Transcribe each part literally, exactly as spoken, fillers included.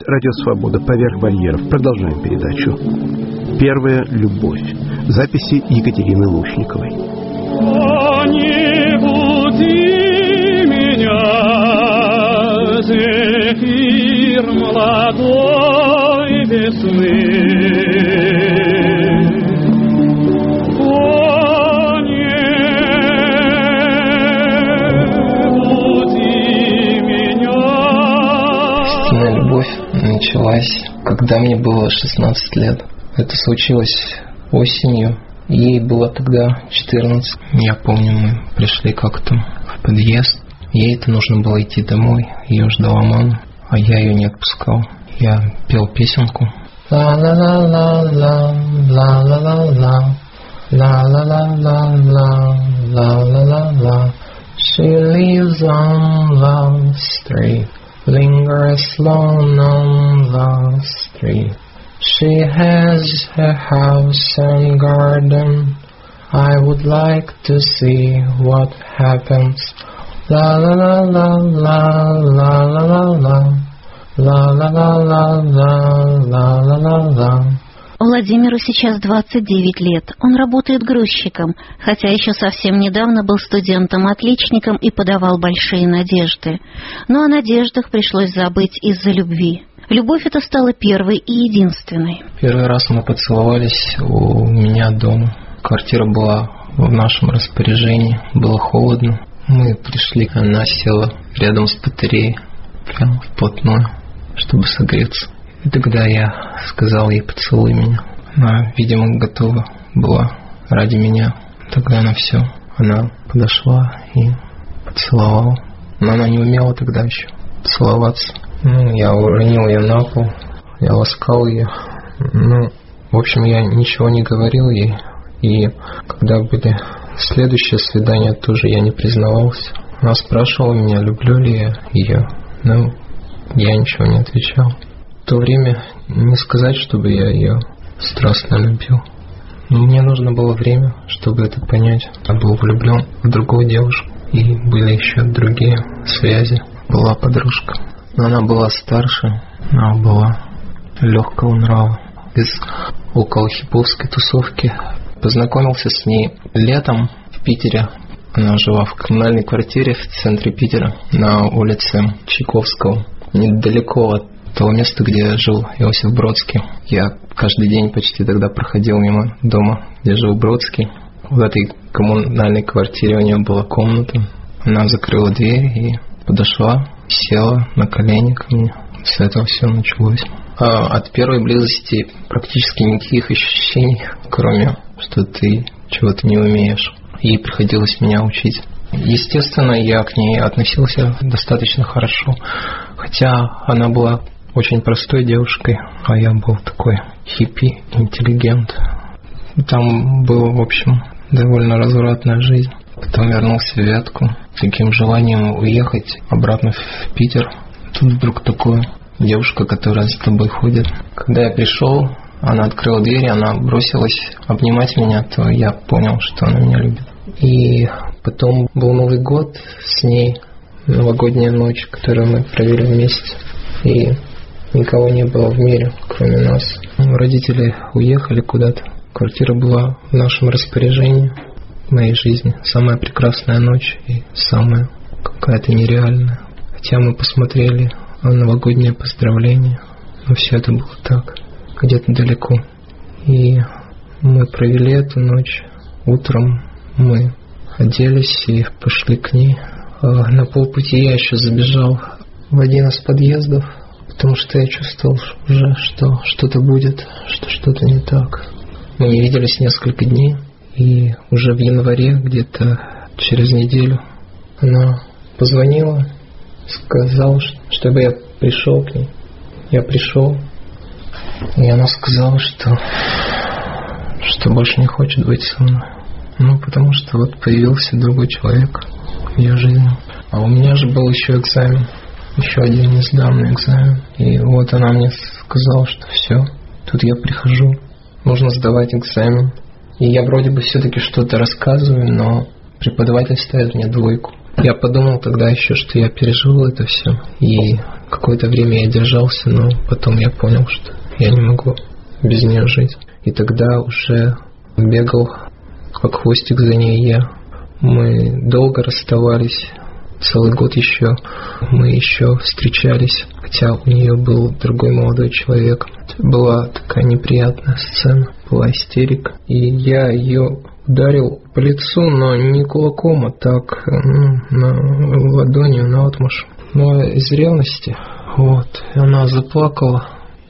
Радио Свобода. Поверх барьеров. Продолжаем передачу. Первая любовь. Записи Екатерины Лушниковой. О, не буди меня, зефир молодой весны. Началась, когда мне было шестнадцать лет. Это случилось осенью. Ей было тогда четырнадцать. Я помню, мы пришли как-то в подъезд. Ей-то нужно было идти домой. Ее ждала мама, а я ее не отпускал. Я пел песенку. Ла-ла-ла-ла-ла, ла-ла-ла-ла, ла-ла-ла-ла-ла, ла-ла-ла-ла. She lives on Love Street. Lingers alone on Love Street. She has her house and garden. I would like to see what happens. La la la la la la la la la la la la la la la la la. Владимиру сейчас двадцать девять лет. Он работает грузчиком, хотя еще совсем недавно был студентом-отличником и подавал большие надежды. Но о надеждах пришлось забыть из-за любви. Любовь эта стала первой и единственной. Первый раз мы поцеловались у меня дома. Квартира была в нашем распоряжении, было холодно. Мы пришли, она села рядом с батареей, прямо вплотную, чтобы согреться. И тогда я сказал ей: поцелуй меня. Она, видимо, готова была ради меня. Тогда она все. Она подошла и поцеловала. Но она не умела тогда еще целоваться. Ну, я уронил ее на пол. Я ласкал ее. Ну, в общем, я ничего не говорил ей. И когда были следующие свидания, тоже я не признавался. Она спрашивала меня, люблю ли я ее. Ну, я ничего не отвечал. В то время не сказать, чтобы я ее страстно любил. Мне нужно было время, чтобы это понять. Я был влюблен в другую девушку. И были еще другие связи. Была подружка. Но она была старше. Она была легкого нрава. Из околохиповской тусовки. Познакомился с ней летом в Питере. Она жила в коммунальной квартире в центре Питера на улице Чайковского. Недалеко от того места, где жил Иосиф Бродский. Я каждый день почти тогда проходил мимо дома, где жил Бродский. В этой коммунальной квартире у нее была комната. Она закрыла дверь и подошла, села на колени ко мне. С этого все началось. А от первой близости практически никаких ощущений, кроме что ты чего-то не умеешь. Ей приходилось меня учить. Естественно, я к ней относился достаточно хорошо, хотя она была очень простой девушкой, а я был такой хиппи, интеллигент. Там была, в общем, довольно развратная жизнь. Потом вернулся в Вятку с таким желанием уехать обратно в Питер. Тут вдруг такое, девушка, которая за тобой ходит. Когда я пришел, она открыла дверь, она бросилась обнимать меня, то я понял, что она меня любит. И потом был Новый год с ней, новогодняя ночь, которую мы провели вместе. И никого не было в мире, кроме нас. Родители уехали куда-то. Квартира была в нашем распоряжении. В моей жизни самая прекрасная ночь и самая какая-то нереальная. Хотя мы посмотрели новогоднее поздравление, но все это было так, где-то далеко. И мы провели эту ночь. Утром мы оделись и пошли к ней. На полпути я еще забежал в один из подъездов, потому что я чувствовал уже, что что-то будет, что что-то не так. Мы не виделись несколько дней, и уже в январе, где-то через неделю, она позвонила, сказала, чтобы я пришел к ней. Я пришел, и она сказала, что, что больше не хочет быть со мной. Ну, потому что вот появился другой человек в ее жизни. А у меня же был еще экзамен, еще один несданный экзамен. И вот она мне сказала, что все, тут я прихожу, нужно сдавать экзамен. И я вроде бы все-таки что-то рассказываю, но преподаватель ставит мне двойку. Я подумал тогда еще, что я переживал это все. И Какое-то время я держался, но потом я понял, что я не могу без нее жить. И тогда уже бегал как хвостик за ней я. Мы долго расставались, целый год еще мы еще встречались, хотя у нее был другой молодой человек. Была такая неприятная сцена, была истерика. И я ее ударил по лицу, но не кулаком, а так, ну, на ладонью, наотмашь. Но из ревности, вот, и она заплакала.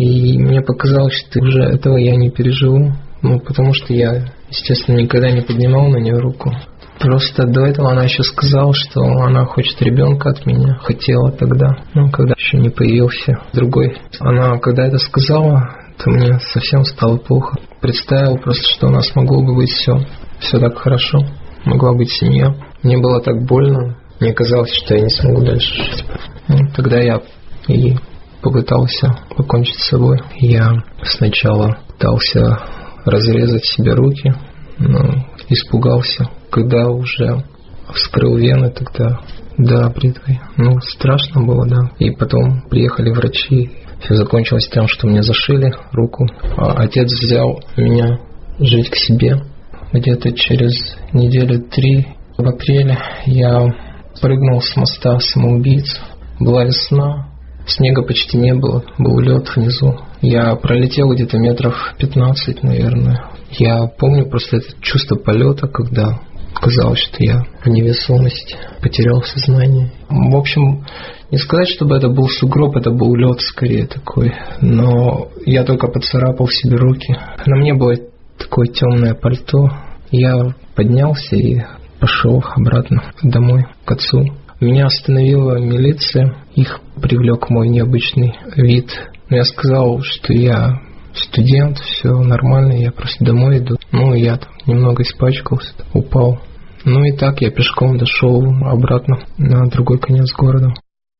И мне показалось, что уже этого я не переживу. Ну, потому что я, естественно, никогда не поднимал на нее руку. Просто до этого она еще сказала, что она хочет ребенка от меня. Хотела тогда, ну, когда еще не появился другой. Она, когда это сказала, то мне совсем стало плохо. Представил просто, что у нас могло бы быть все, все так хорошо. Могла быть семья. Мне было так больно. Мне казалось, что я не смогу дальше жить. Ну, тогда я и попытался покончить с собой. Я сначала пытался разрезать себе руки, но испугался. Когда уже вскрыл вены, тогда, да, бритвой. Ну, страшно было, да. И потом приехали врачи. Все закончилось тем, что мне зашили руку. А отец взял меня жить к себе. Где-то через неделю три в апреле я прыгнул с моста самоубийц. Была весна, снега почти не было, был лед внизу. Я пролетел где-то метров пятнадцать, наверное. Я помню просто это чувство полета, когда казалось, что я в невесомости, потерял сознание. В общем, не сказать, чтобы это был сугроб, это был лед скорее такой. Но я только поцарапал себе руки. На мне было такое темное пальто. Я поднялся и пошел обратно домой к отцу. Меня остановила милиция. Их привлек мой необычный вид. Но я сказал, что я студент, все нормально, я просто домой иду. Ну, я там немного испачкался, упал. Ну и так я пешком дошел обратно на другой конец города.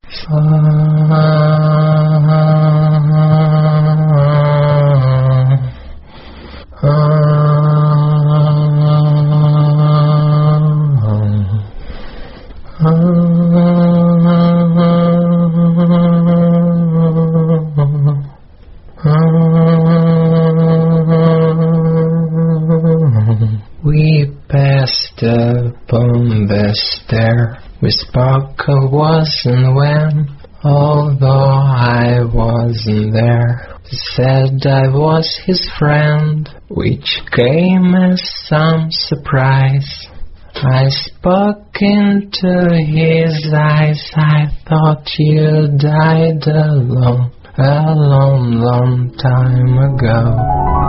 We passed upon the stair with sparkle wasn't when, although I wasn't there. He said I was his friend, which came as some surprise. I spoke into his eyes, I thought you died alone, a long, long time ago.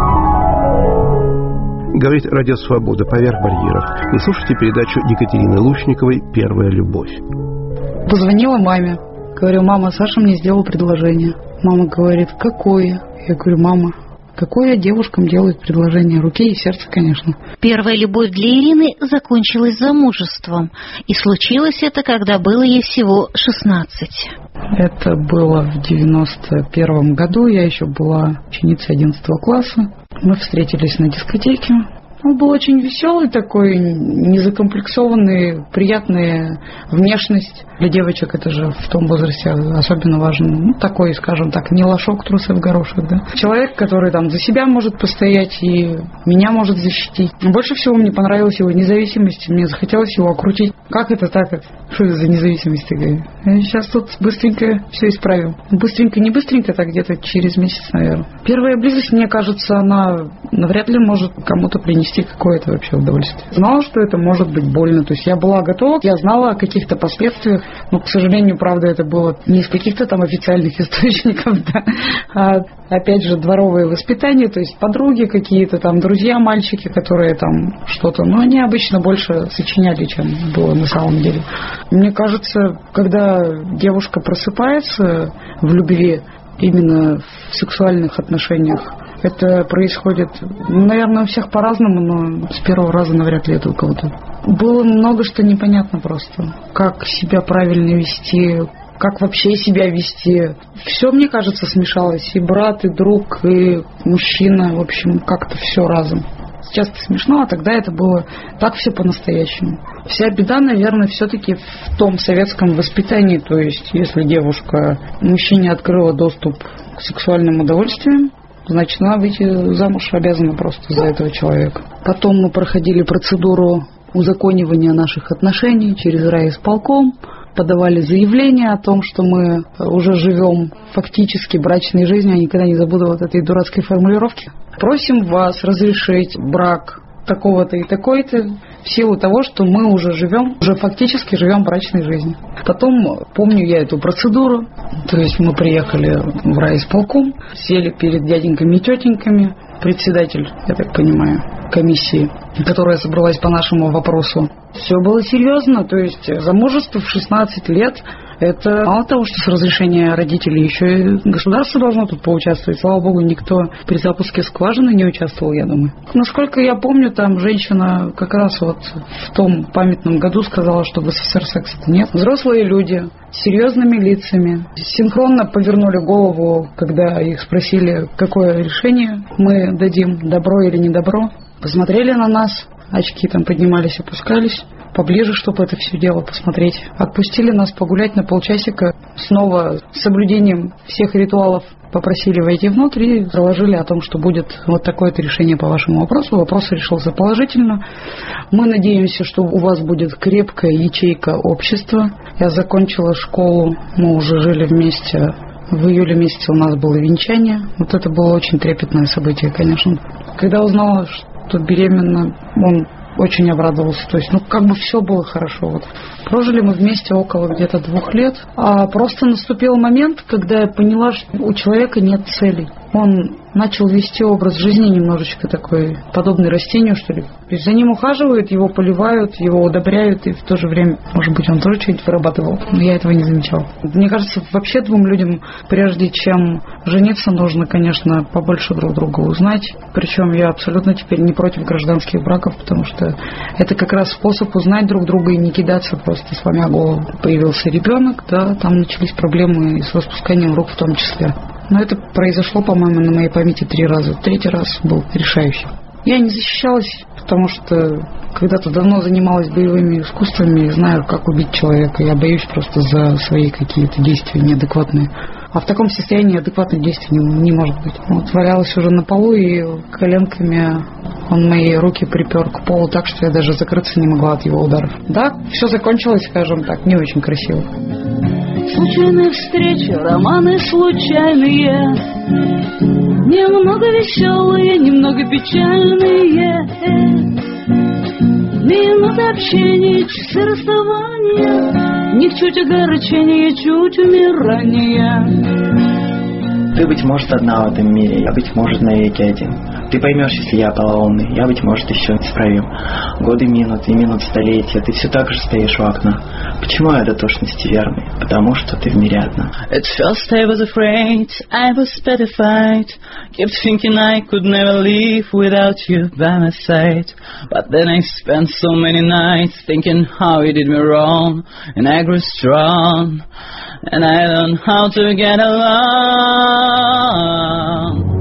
Говорит Радио Свобода, поверх барьеров. Вы слушаете передачу Екатерины Лучниковой «Первая любовь». Позвонила маме. Говорю, мама, Саша мне сделал предложение. Мама говорит, какое? Я говорю, мама, какое девушкам делают предложение? Руки и сердце, конечно. Первая любовь для Ирины закончилась замужеством. И случилось это, когда было ей всего шестнадцать. Это было в девяносто первом году. Я еще была ученицей одиннадцатого класса. Мы встретились на дискотеке. Он был очень веселый такой, незакомплексованный, приятная внешность. Для девочек это же в том возрасте особенно важно. Ну, такой, скажем так, не лошок, трусы в горошек, да. Человек, который там за себя может постоять и меня может защитить. Больше всего мне понравилась его независимость. Мне захотелось его окрутить. Как это так? Что это за независимость такая? Я сейчас тут быстренько все исправил. Быстренько, не быстренько, так где-то через месяц, наверное. Первая близость, мне кажется, она навряд ли может кому-то принести какое-то вообще удовольствие. Знала, что это может быть больно. То есть я была готова, я знала о каких-то последствиях, но, к сожалению, правда, это было не из каких-то там официальных источников, да, а, опять же, дворовое воспитание, то есть подруги какие-то там, друзья, мальчики, которые там что-то, но они обычно больше сочиняли, чем было на самом деле. Мне кажется, когда девушка просыпается в любви, именно в сексуальных отношениях, это происходит, ну, наверное, у всех по-разному, но с первого раза навряд ли это у кого-то. Было много что непонятно просто. Как себя правильно вести, как вообще себя вести. Все, мне кажется, смешалось. И брат, и друг, и мужчина. В общем, как-то все разом. Сейчас это смешно, а тогда это было так все по-настоящему. Вся беда, наверное, все-таки в том советском воспитании. То есть, если девушка мужчине открыла доступ к сексуальным удовольствиям, значит, она выйти замуж обязана просто за этого человека. Потом мы проходили процедуру узаконивания наших отношений через райисполком, подавали заявление о том, что мы уже живем фактически брачной жизнью. Я никогда не забуду вот этой дурацкой формулировки. Просим вас разрешить брак такого-то и такой-то в силу того, что мы уже живем, уже фактически живем брачной жизнью. Потом помню я эту процедуру. То есть мы приехали в райисполком, сели перед дяденьками и тетеньками. Председатель, я так понимаю, комиссии, которая собралась по нашему вопросу. Все было серьезно, то есть замужество в шестнадцать лет, это мало того, что с разрешения родителей, еще и государство должно тут поучаствовать. Слава богу, никто при запуске скважины не участвовал, я думаю. Насколько я помню, там женщина как раз вот в том памятном году сказала, что в СССР секса-то нет. Взрослые люди с серьезными лицами синхронно повернули голову, когда их спросили, какое решение мы дадим, добро или не добро. Посмотрели на нас, очки там поднимались, опускались, поближе, чтобы это все дело посмотреть. Отпустили нас погулять на полчасика, снова с соблюдением всех ритуалов попросили войти внутрь и доложили о том, что будет вот такое-то решение по вашему вопросу. Вопрос решился положительно. Мы надеемся, что у вас будет крепкая ячейка общества. Я закончила школу, мы уже жили вместе. В июле месяце у нас было венчание. Вот это было очень трепетное событие, конечно. Когда узнала, что беременна, он очень обрадовался. То есть, ну, как бы все было хорошо. Вот. Прожили мы вместе около где-то двух лет. А просто наступил момент, когда я поняла, что у человека нет целей. Он начал вести образ жизни немножечко такой, подобный растению, что ли. То есть за ним ухаживают, его поливают, его удобряют, и в то же время, может быть, он тоже что-нибудь вырабатывал. Но я этого не замечала. Мне кажется, вообще двум людям, прежде чем жениться, нужно, конечно, побольше друг друга узнать. Причем я абсолютно теперь не против гражданских браков, потому что это как раз способ узнать друг друга и не кидаться просто сломя голову. Появился ребенок, да, там начались проблемы и с распусканием рук в том числе. Но это произошло, по-моему, на моей памяти три раза. Третий раз был решающий. Я не защищалась, потому что когда-то давно занималась боевыми искусствами и знаю, как убить человека. Я боюсь просто за свои какие-то действия неадекватные. А в таком состоянии адекватных действий не, не может быть. Вот валялась уже на полу, и коленками он мои руки припер к полу так, что я даже закрыться не могла от его ударов. Да, все закончилось, скажем так, не очень красиво. Случайные встречи, романы случайные, немного веселые, немного печальные. Минуты общения, часы расставания, не чуть огорчения, чуть умирания. Ты, быть может, одна в этом мире, я, быть может, навеки один. Ты поймешь, если я полоумный, я, быть может, еще исправим. Годы минут и минут столетия, ты все так же стоишь у окна. Почему я до тошности верный? Потому что ты в мире одна. At first I was afraid, I was petrified, kept thinking I could never live without you by my side. But then I spent so many nights thinking how you did me wrong, and I grew strong, and I learned how to get along.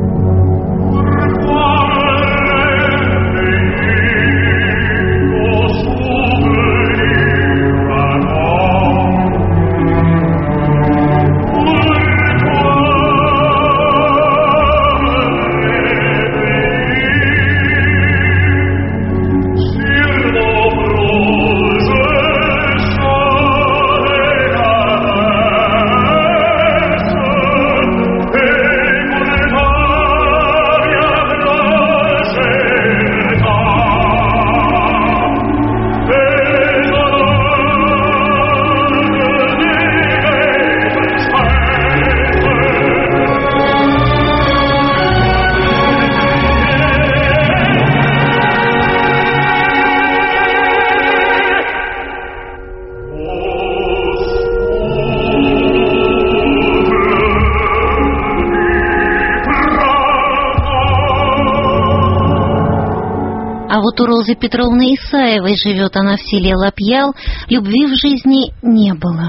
А вот у Розы Петровны Исаевой, живет она в селе Лапьял, любви в жизни не было.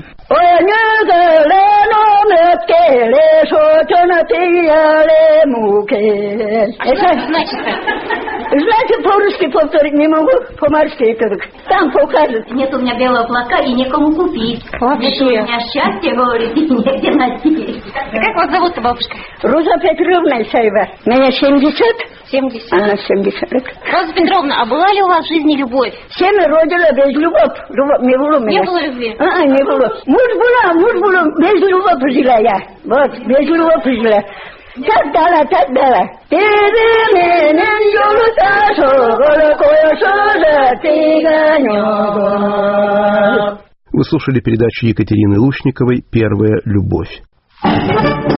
Это, значит, Знаете, по-русски повторить не могу, по-морски только. Там покажут. Нет у меня белого платка и некому купить. Вообще. У меня счастье, говорит, и негде носить. Как вас зовут-то, бабушка? Роза Петровна Исаева. Меня семьдесят. семьдесят. Она семьдесят. Роза Петровна, а была ли у вас в жизни любовь? Семя родила без любовь. Любовь не было у меня. Не было любви? А, не было. Муж была, муж была, без любовь жила я. Вот, без любовь жила. Так дала, так дала. Вы слушали передачу Екатерины Лушниковой «Первая любовь».